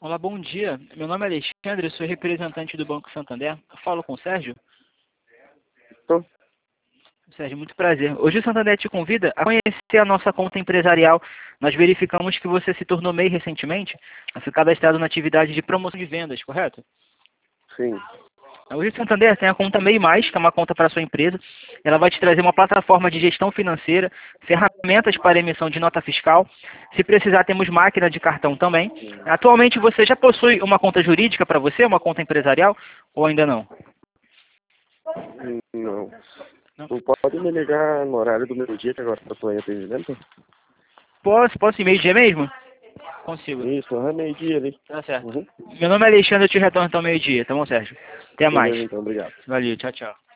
Olá, bom dia. Meu nome é Alexandre, eu sou representante do Banco Santander. Eu falo com o Sérgio. Tô. Sérgio, muito prazer. Hoje o Santander te convida a conhecer a nossa conta empresarial. Nós verificamos que você se tornou MEI recentemente, a ser cadastrado na atividade de promoção de vendas, correto? Sim. Hoje o Santander tem a conta MEI+, que é uma conta para a sua empresa. Ela vai te trazer uma plataforma de gestão financeira, ferramentas para emissão de nota fiscal. Se precisar, temos máquina de cartão também. Atualmente você já possui uma conta jurídica para você, uma conta empresarial, ou ainda não? Não. Não? Não pode me ligar no horário do meio-dia, que agora eu estou em atendimento? Posso ir meio-dia mesmo? Consigo. Isso, meio-dia ali. Tá certo. Uhum. Meu nome é Alexandre, eu te retorno então meio-dia, tá bom, Sérgio? Até mais. Beleza, então, obrigado. Valeu, tchau, tchau.